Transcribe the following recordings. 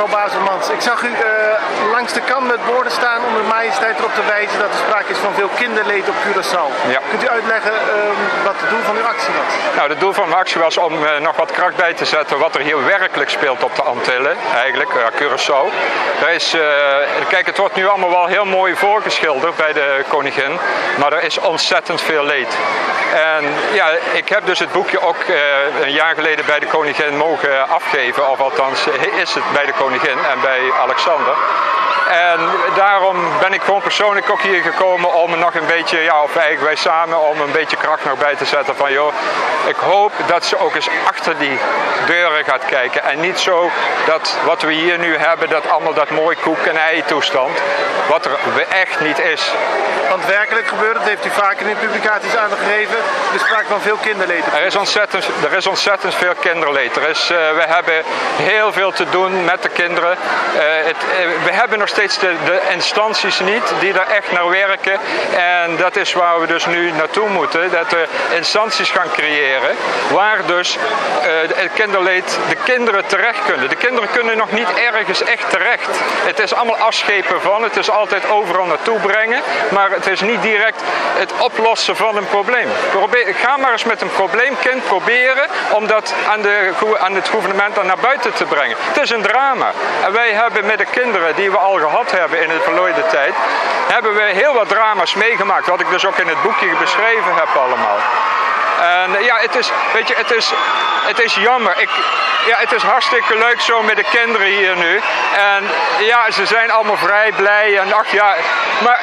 Mevrouw Baselmans, ik zag u langs de kant met borden staan om de majesteit erop te wijzen dat er sprake is van veel kinderleed op Curaçao. Ja. Kunt u uitleggen wat het doel van uw actie was? Nou, het doel van mijn actie was om nog wat kracht bij te zetten wat er hier werkelijk speelt op de Antillen, eigenlijk, Curaçao. Kijk, het wordt nu allemaal wel heel mooi voorgeschilderd bij de koningin, maar er is ontzettend veel leed. En ja, ik heb dus het boekje ook een jaar geleden bij de koningin mogen afgeven, of althans is het bij de koningin en bij Alexander. En daarom ben ik gewoon persoonlijk ook hier gekomen om nog een beetje, ja, of eigenlijk wij samen, om een beetje kracht nog bij te zetten van joh, ik hoop dat ze ook eens achter die deuren gaat kijken en niet zo dat wat we hier nu hebben, dat allemaal dat mooi koek- en ei toestand, wat er echt niet is. Want werkelijk gebeurt, dat heeft u vaker in publicaties aangegeven, er is sprake van veel kinderleed. Er is ontzettend veel kinderleed. We hebben heel veel te doen met de kinderen. We hebben nog steeds de instanties niet die daar echt naar werken. En dat is waar we dus nu naartoe moeten. Dat we instanties gaan creëren waar dus het kinderleed, de kinderen terecht kunnen. De kinderen kunnen nog niet ergens echt terecht. Het is allemaal afschepen van, het is altijd overal naartoe brengen. Maar het is niet direct het oplossen van een probleem. Ga maar eens met een probleemkind proberen om dat aan het gouvernement dan naar buiten te brengen. Het is een drama. En wij hebben met de kinderen die we al gehad hebben in de verleden tijd, hebben we heel wat drama's meegemaakt, wat ik dus ook in het boekje beschreven heb allemaal. En ja, het is jammer. Het is hartstikke leuk zo met de kinderen hier nu. En ja, ze zijn allemaal vrij blij en ach ja, maar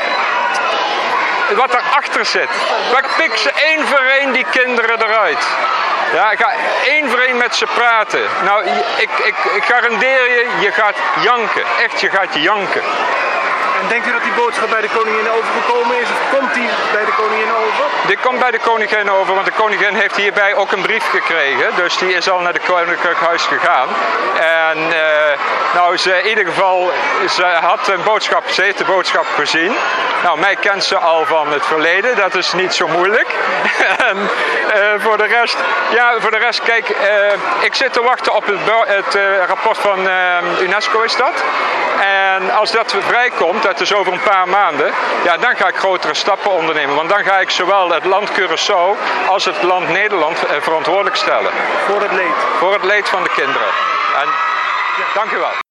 wat daarachter zit, waar pik ze één voor één die kinderen eruit. Ja, ik ga één voor één met ze praten. Nou, ik garandeer je, je gaat janken. Echt, je gaat janken. En denkt u dat die boodschap bij de koningin overgekomen is? Of komt die bij de koningin over? Die komt bij de koningin over, want de koningin heeft hierbij ook een brief gekregen. Dus die is al naar het koninklijk huis gegaan. En in ieder geval, ze heeft de boodschap gezien. Nou, mij kent ze al van het verleden, dat is niet zo moeilijk. En voor de rest, kijk, ik zit te wachten op het rapport van UNESCO is dat. En als dat vrijkomt, dat is over een paar maanden, ja, dan ga ik grotere stappen ondernemen. Want dan ga ik zowel het land Curaçao als het land Nederland verantwoordelijk stellen. Voor het leed? Voor het leed van de kinderen. En dank u wel.